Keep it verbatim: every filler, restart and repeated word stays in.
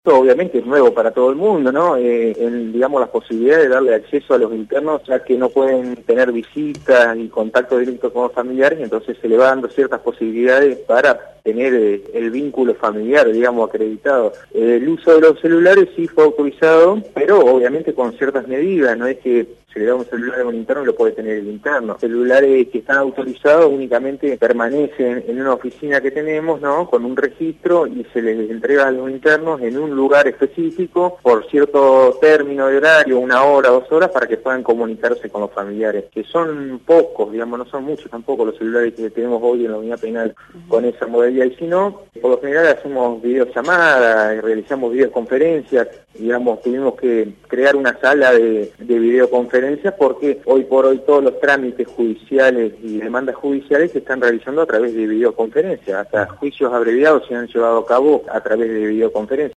Esto obviamente es nuevo para todo el mundo, ¿no? Eh, el, digamos, las posibilidades de darle acceso a los internos, ya que no pueden tener visitas y contacto directo con los familiares, entonces se le va dando ciertas posibilidades para tener eh, el vínculo familiar, digamos, acreditado. Eh, el uso de los celulares sí fue autorizado, pero obviamente con ciertas medidas, no es que si le da un celular a un interno lo puede tener el interno. Celulares que están autorizados únicamente permanecen en una oficina que tenemos, ¿no? Con un registro y se les entrega a los internos en un lugar específico por cierto término de horario, una hora, dos horas, para que puedan comunicarse con los familiares, que son pocos, digamos, no son muchos tampoco los celulares que tenemos hoy en la unidad penal con esa modalidad, y si no, por lo general hacemos videollamadas, realizamos videoconferencias, digamos, tuvimos que crear una sala de, de videoconferencias porque hoy por hoy todos los trámites judiciales y demandas judiciales se están realizando a través de videoconferencias, hasta juicios abreviados se han llevado a cabo a través de videoconferencias.